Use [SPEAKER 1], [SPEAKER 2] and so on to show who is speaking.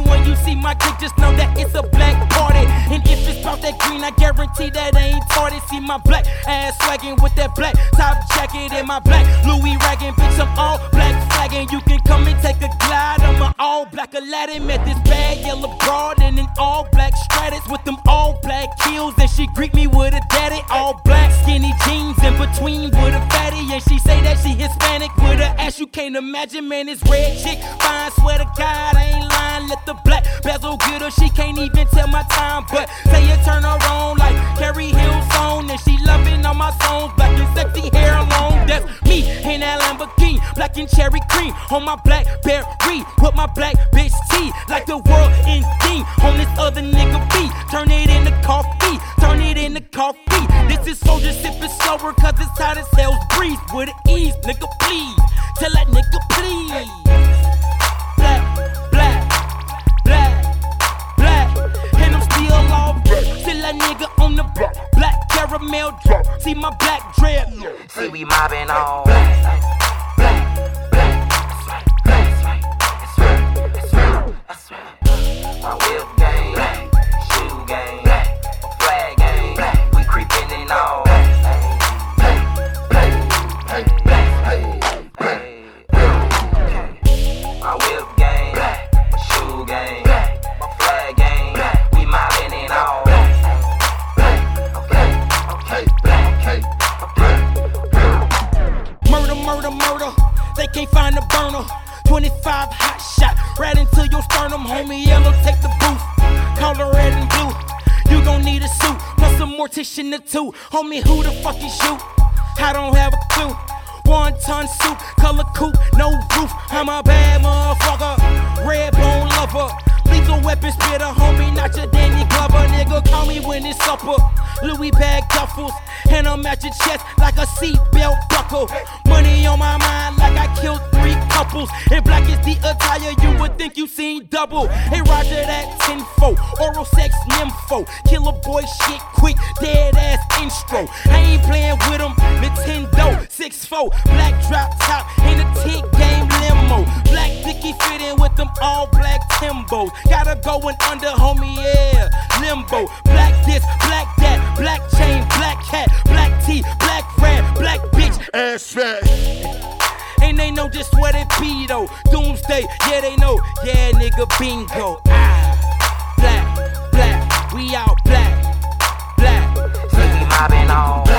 [SPEAKER 1] And when you see my clique, just know that it's a black party. And if it's about that green, I guarantee that I ain't tardy. See my black ass swaggin' with that black top jacket and my black Louis raggin'. Bitch, I'm all black flagging. You can come and take a glide. I'm an all black Aladdin. Met this bad yellow broad in an all black Stratus with them all black heels. And she greet me with a daddy. All black skinny jeans in between with a fatty. And she say that she Hispanic with her ass you can't imagine. Man, this red chick fine, swear to God, I ain't lying. Let the black bezel get her. She can't even tell my time, but say you turn her on like Carrie Hill song. And she loving all my songs, black and sexy hair long. That's me in that Lamborghini, black and cherry cream on my Blackberry with my black bitch tea, like the world in theme on this other nigga beat. Turn it into coffee, turn it into coffee. This is soldier sipping slower, cause it's hot as hell's breeze. With ease, nigga, please. Tell that nigga, please. Black, black, black, black. And I'm still all black. Till that nigga on the black caramel drop. See my black dread.
[SPEAKER 2] See, we mobbing all black, black, black. That's right, that's right, that's right, that's right. My whip game, shoe game, flag game. We creeping in all. My whip game, shoe game, my flag game. We mobbing in all.
[SPEAKER 1] Murder, murder, murder. They can't find the burner. 25 hot shot, right into your sternum. Homie yellow, take the booth. Color red and blue. You gon' need a suit, plus a mortician or two. Homie, who the fuck is you? I don't have a clue. 1 ton suit, color coupe, no roof. I'm a bad motherfucker, red bone lover. Lethal weapon spitter, homie, not your Danny Glover. Nigga, call me when it's supper. Louis bag duffels, and I'm at your chest like a seatbelt buckle. Money on my mind like I killed 3 couples. And black is the attire, you would think you seen double. Hey, Roger that 10-4, oral sex nympho. Killer boy shit quick, dead ass intro. I ain't playing with them, Nintendo 6-4. Black drop top in a 10-game limo. Black Dickie fitting with them all black Timbos. Gotta go in under, homie, yeah, limbo. Black this, black that, black chain, black hat, black tee, black red, black bitch, ass fat. And they know just what it be though. Doomsday, yeah they know, yeah nigga bingo. Black, black, we out black, black.
[SPEAKER 2] See we mobbing all.